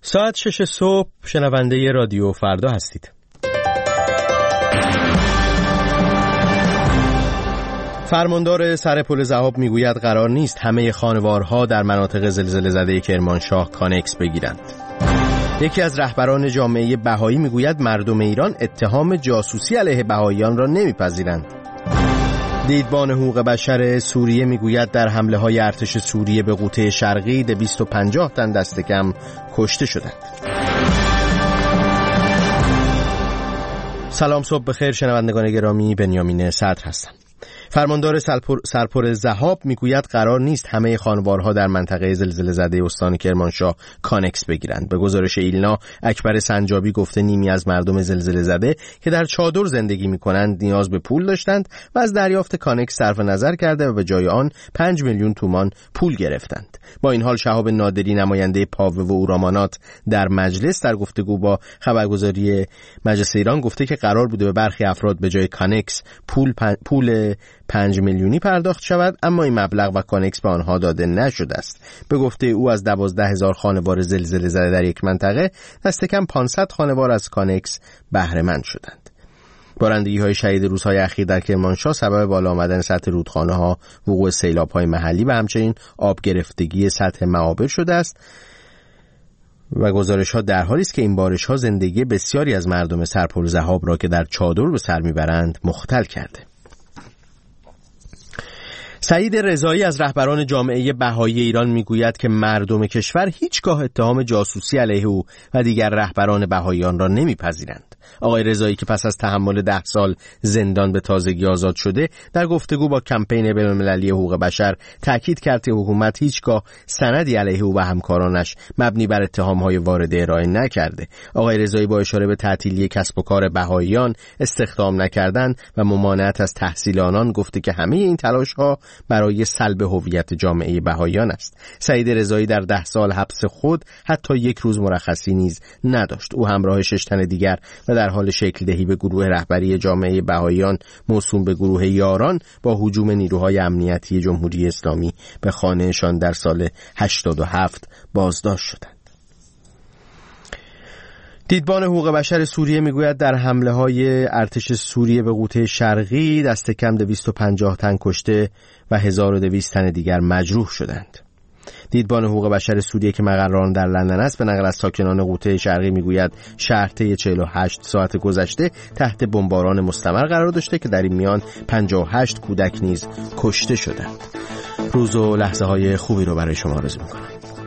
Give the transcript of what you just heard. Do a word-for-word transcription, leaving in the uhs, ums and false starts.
ساعت شش صبح شنونده رادیو فردا هستید. فرماندار سر پل ذهاب میگوید قرار نیست همه خانوارها در مناطق زلزله زده کرمانشاه کانکس بگیرند. یکی از رهبران جامعه بهایی میگوید مردم ایران اتهام جاسوسی علیه بهاییان را نمیپذیرند. دیدبان حقوق بشر سوریه میگوید در حمله های ارتش سوریه به غوطه شرقی دویست و پنجاه تن دست کم کشته شدند. سلام، صبح بخیر شنوندگان گرامی، بنیامین صدر هستم. فرماندار سرپل ذهاب میگوید قرار نیست همه خانوارها در منطقه زلزله زده استان کرمانشاه کانکس بگیرند. به گزارش ایلنا، اکبر سنجابی گفته نیمی از مردم زلزله زده که در چادر زندگی میکنند نیاز به پول داشتند و از دریافت کانکس صرف نظر کرده و به جای آن پنج میلیون تومان پول گرفتند. با این حال شهاب نادری، نماینده پاوه و اورامانات در مجلس، در گفتگو با خبرگزاری مجلس ایران گفته که قرار بوده به برخی افراد به جای کانکس پول پن... پول پنج میلیونی پرداخت شود، اما این مبلغ و کانکس به آنها داده نشده است. به گفته او از دوازده هزار خانوار زلزله زده در یک منطقه دست کم پانصد خانوار از کانکس بهره مند شدند. بارندگی های شدید روزهای اخیر در کرمانشاه سبب بالا آمدن سطح رودخانه ها، وقوع سیلاب های محلی و همچنین آب گرفتگی سطح معابر شده است و گزارش ها در حالی است که این بارش ها زندگی بسیاری از مردم سرپل ذهاب را که در چادر به سر میبرند مختل کرده. سعید رضایی از رهبران جامعه بهایی ایران میگوید که مردم کشور هیچگاه اتهام جاسوسی علیه او و دیگر رهبران بهاییان را نمیپذیرند. آقای رضایی که پس از تحمل ده سال زندان به تازگی آزاد شده، در گفتگو با کمپین بین‌المللی حقوق بشر تاکید کرد که حکومت هیچگاه سندی علیه او و همکارانش مبنی بر اتهام‌های وارده ارائه نکرده. آقای رضایی با اشاره به تعطیلی کسب و کار بهاییان، استخدام نکردن و ممانعت از تحصیل آنان گفته که همه این تلاش‌ها برای سلب هویت جامعه بهاییان است. سعید رضایی در ده سال حبس خود حتی یک روز مرخصی نیز نداشت. او همراه شش تن دیگر و در حال شکل دهی به گروه رهبری جامعه بهاییان موسوم به گروه یاران با هجوم نیروهای امنیتی جمهوری اسلامی به خانهشان در سال هشتاد و هفت بازداشت شدند. دیدبان حقوق بشر سوریه میگوید در حمله های ارتش سوریه به غوطه شرقی دست کم دویست و پنجاه تن کشته و هزار و دویست تن دیگر مجروح شدند. دیدبان حقوق بشر سوریه که مقرران در لندن است به نقل از ساکنان غوطه شرقی میگوید شهر طی چهل و هشت ساعت گذشته تحت بمباران مستمر قرار داشته که در این میان پنجاه و هشت کودک نیز کشته شدند. روز و لحظه های خوبی رو برای شما آرزو میکنم.